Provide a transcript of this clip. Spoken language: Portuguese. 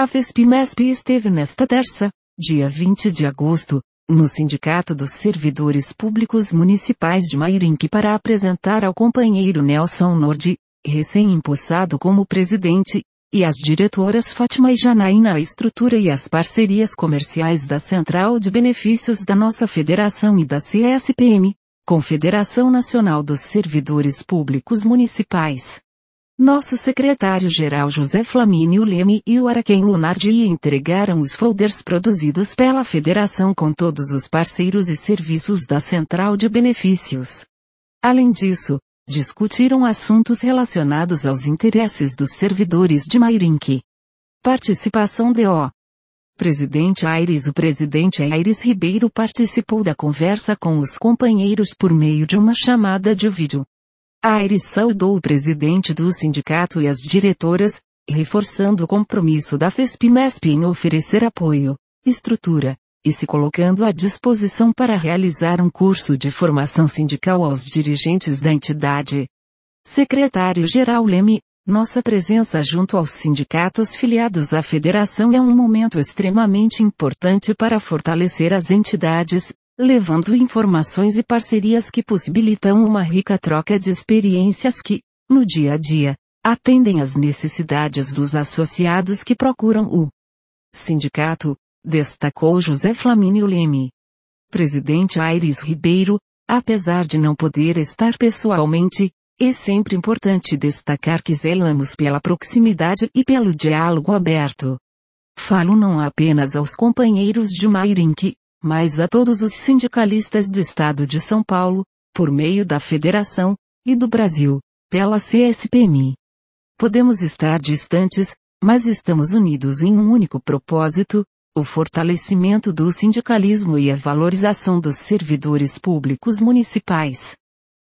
A FESP-MESP esteve nesta terça, dia 20 de agosto, no Sindicato dos Servidores Públicos Municipais de Mairinque para apresentar ao companheiro Nelson Nordi, recém-empossado como presidente, e às diretoras Fátima e Janaína a estrutura e as parcerias comerciais da Central de Benefícios da nossa Federação e da CSPM, Confederação Nacional dos Servidores Públicos Municipais. Nosso secretário-geral José Flamínio Leme e o Araquém Lunardi entregaram os folders produzidos pela Federação com todos os parceiros e serviços da Central de Benefícios. Além disso, discutiram assuntos relacionados aos interesses dos servidores de Mairinque. Participação do Presidente Aires. O presidente Aires Ribeiro participou da conversa com os companheiros por meio de uma chamada de vídeo. Aires saudou o presidente do sindicato e as diretoras, reforçando o compromisso da FESP-MESP em oferecer apoio, estrutura, e se colocando à disposição para realizar um curso de formação sindical aos dirigentes da entidade. Secretário-Geral Leme, nossa presença junto aos sindicatos filiados à federação é um momento extremamente importante para fortalecer as entidades, levando informações e parcerias que possibilitam uma rica troca de experiências que, no dia a dia, atendem às necessidades dos associados que procuram o sindicato, destacou José Flamínio Leme. Presidente Aires Ribeiro, apesar de não poder estar pessoalmente, é sempre importante destacar que zelamos pela proximidade e pelo diálogo aberto. Falo não apenas aos companheiros de Mairinque, mas a todos os sindicalistas do Estado de São Paulo, por meio da Federação, e do Brasil, pela CSPM. Podemos estar distantes, mas estamos unidos em um único propósito, o fortalecimento do sindicalismo e a valorização dos servidores públicos municipais.